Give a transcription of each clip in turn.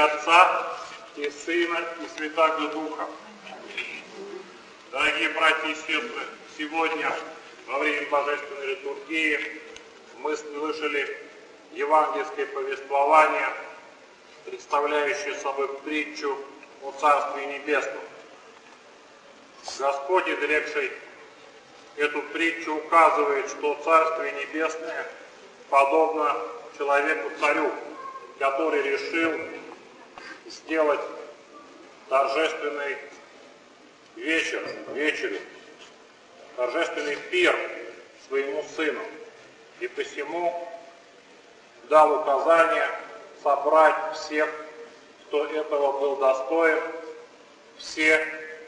Отца и Сына и Святаго Духа. Дорогие братья и сестры, сегодня во время Божественной литургии мы слышали евангельское повествование, представляющее собой притчу о Царстве Небесном. Господь, изрекший эту притчу, указывает, что Царствие Небесное подобно человеку-царю, который решил сделать торжественный вечерю, торжественный пир своему сыну. И посему дал указание собрать всех, кто этого был достоин. Все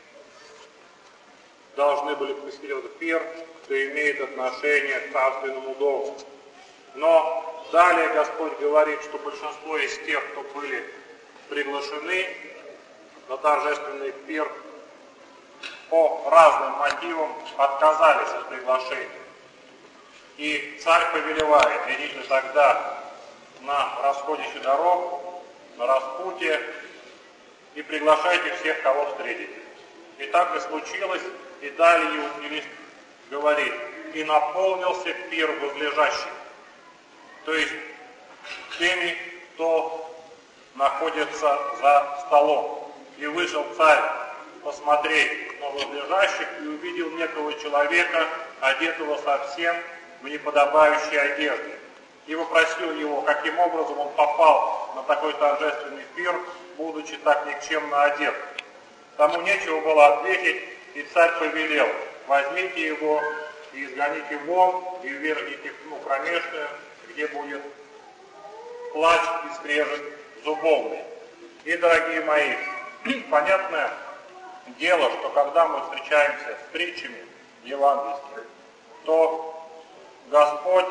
должны были посетить этот пир, кто имеет отношение к царственному дому. Но далее Господь говорит, что большинство из тех, кто были приглашены на торжественный пир, по разным мотивам отказались от приглашения. И царь повелевает: идите тогда на расходище дорог, на распутье, и приглашайте всех, кого встретите. И так и случилось, и далее евангелист говорит: и наполнился пир возлежащих, то есть теми, кто находится за столом. И вышел царь посмотреть на возлежащих и увидел некого человека, одетого совсем в неподобающей одежде. И вопросил его, каким образом он попал на такой торжественный пир, будучи так никчемно одет. Тому нечего было ответить, и царь повелел: возьмите его и изгоните вон, и ввергните в тьму кромешную, где будет плач и скрежет зубовный. И, дорогие мои, понятное дело, что когда мы встречаемся с притчами евангельскими, то Господь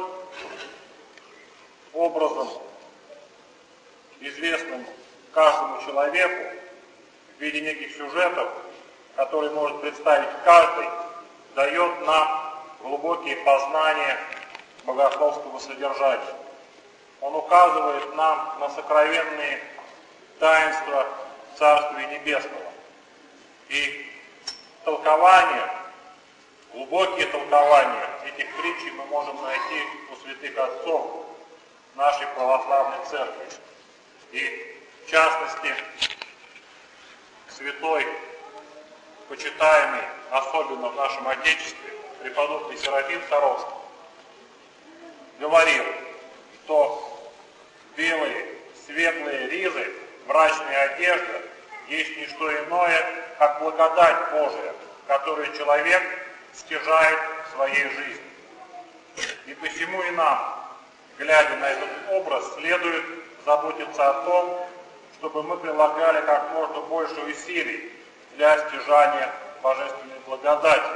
образом, известным каждому человеку, в виде неких сюжетов, которые может представить каждый, дает нам глубокие познания богословского содержания. Он указывает нам на сокровенные таинства Царствия Небесного. И толкования, глубокие толкования этих притчей мы можем найти у святых отцов нашей православной церкви. И в частности, святой, почитаемый особенно в нашем Отечестве, преподобный Серафим Саровский, говорил, что белые, светлые ризы, брачная одежда есть не что иное, как благодать Божия, которую человек стяжает в своей жизни. И посему и нам, глядя на этот образ, следует заботиться о том, чтобы мы прилагали как можно больше усилий для стяжания божественной благодати.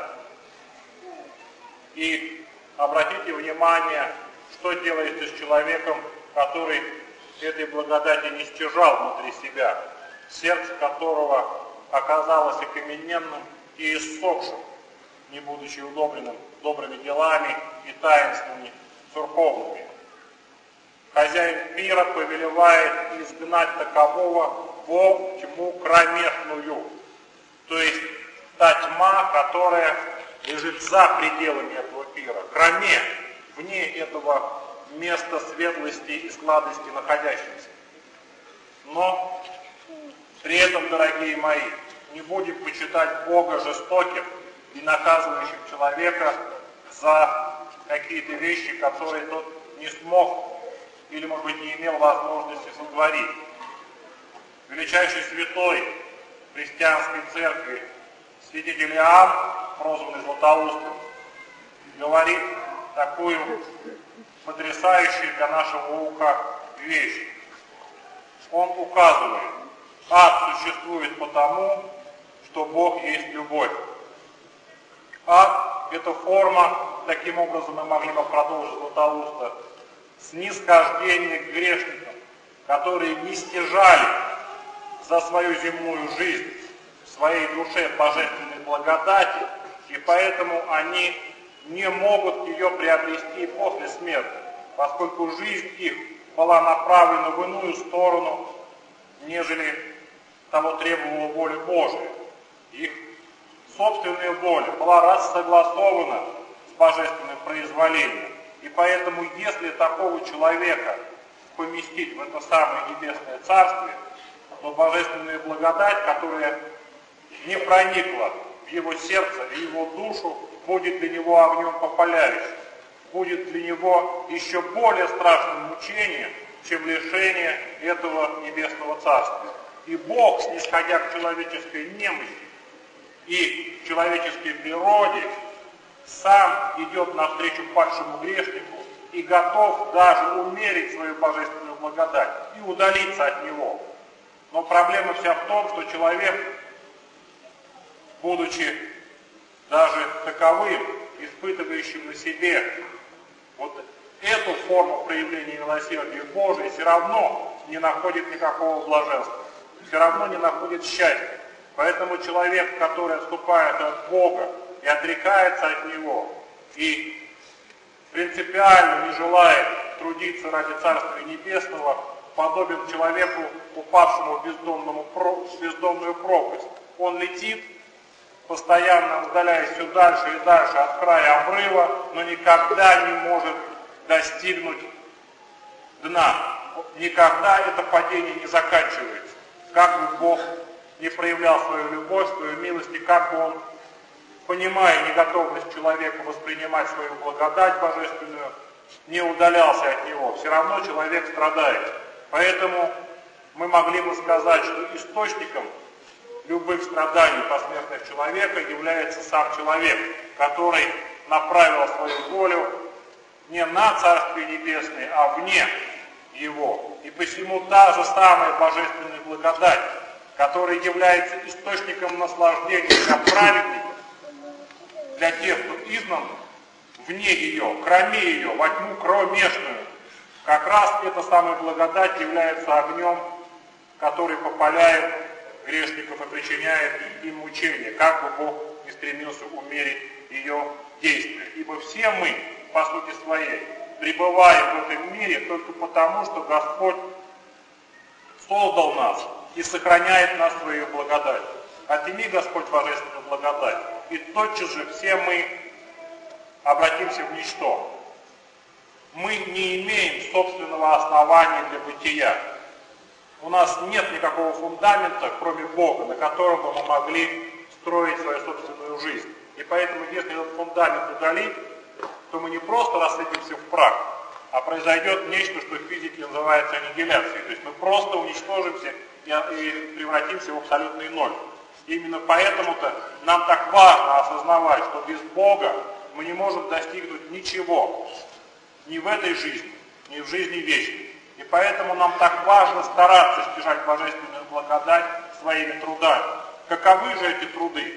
И обратите внимание, что делается с человеком, который этой благодати не стяжал внутри себя, сердце которого оказалось окамененным и иссохшим, не будучи удобренным добрыми делами и таинствами церковными. Хозяин пира повелевает изгнать такового во тьму кромешную, то есть та тьма, которая лежит за пределами этого пира, кроме, вне этого места светлости и сладости находящихся. Но при этом, дорогие мои, не будем почитать Бога жестоким и наказывающим человека за какие-то вещи, которые тот не смог или, может быть, не имел возможности сотворить. Величайший святой христианской церкви святитель Иоанн, прозванный Златоустом, говорит такую потрясающую для нашего уха вещь. Он указывает: ад существует потому, что Бог есть любовь. Ад — это форма, таким образом мы могли бы продолжить Златоуста, снисхождение к грешникам, которые не стяжали за свою земную жизнь в своей душе божественной благодати, и поэтому они не могут ее приобрести после смерти, поскольку жизнь их была направлена в иную сторону, нежели того требовала воля Божия. Их собственная воля была рассогласована с божественным произволением. И поэтому, если такого человека поместить в это самое небесное царствие, то божественная благодать, которая не проникла в его сердце и его душу, будет для него огнем попаляющим, будет для него еще более страшным мучением, чем лишение этого небесного царствия. И Бог, снисходя к человеческой немощи и человеческой природе, сам идет навстречу падшему грешнику и готов даже умерить свою божественную благодать и удалиться от него. Но проблема вся в том, что человек, будучи даже таковым, испытывающим на себе вот эту форму проявления милосердия Божия, все равно не находит никакого блаженства, все равно не находит счастья. Поэтому человек, который отступает от Бога и отрекается от Него, и принципиально не желает трудиться ради Царствия Небесного, подобен человеку, упавшему в бездонную пропасть. Он летит, постоянно удаляясь все дальше и дальше от края обрыва, но никогда не может достигнуть дна. Никогда это падение не заканчивается. Как бы Бог не проявлял свою любовь, свою милость, и как бы Он, понимая неготовность человека воспринимать свою благодать божественную, не удалялся от него, все равно человек страдает. Поэтому мы могли бы сказать, что источником любых страданий посмертных человека является сам человек, который направил свою волю не на Царствие Небесное, а вне его. И посему та же самая божественная благодать, которая является источником наслаждения для праведников, для тех, кто изгнан вне ее, кроме ее, во тьму кромешную, как раз эта самая благодать является огнем, который попаляет грешников и причиняет им мучения, как бы Бог не стремился умерить ее действие. Ибо все мы, по сути своей, пребываем в этом мире только потому, что Господь создал нас и сохраняет нас свою благодать. Отними, Господь, божественную благодать, и тотчас же все мы обратимся в ничто. Мы не имеем собственного основания для бытия. У нас нет никакого фундамента, кроме Бога, на котором бы мы могли строить свою собственную жизнь. И поэтому, если этот фундамент удалить, то мы не просто рассыпемся в прах, а произойдет нечто, что в физике называется аннигиляцией. То есть мы просто уничтожимся и превратимся в абсолютный ноль. И именно поэтому-то нам так важно осознавать, что без Бога мы не можем достигнуть ничего, ни в этой жизни, ни в жизни вечной. И поэтому нам так важно стараться стяжать божественную благодать своими трудами. Каковы же эти труды?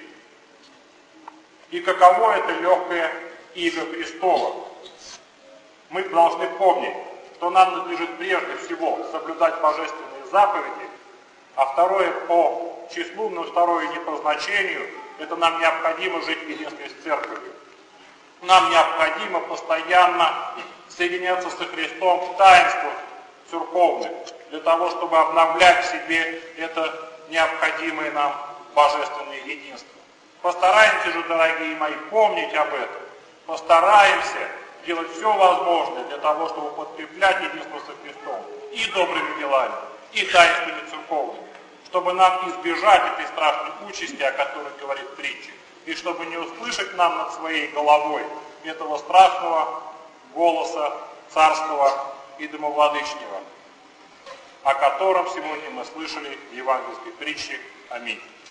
И каково это легкое иго Христово? Мы должны помнить, что нам надлежит прежде всего соблюдать божественные заповеди, а второе по числу, но второе не по значению, это нам необходимо жить в единстве с Церковью. Нам необходимо постоянно соединяться со Христом в таинствах церковных, для того, чтобы обновлять в себе это необходимое нам божественное единство. Постараемся же, дорогие мои, помнить об этом. Постараемся делать все возможное для того, чтобы подкреплять единство со Христом и добрыми делами, и таинствами церковными, чтобы нам избежать этой страшной участи, о которой говорит притча, и чтобы не услышать нам над своей головой этого страшного голоса царского и домовладычнего, о котором сегодня мы слышали в евангельской притче. Аминь.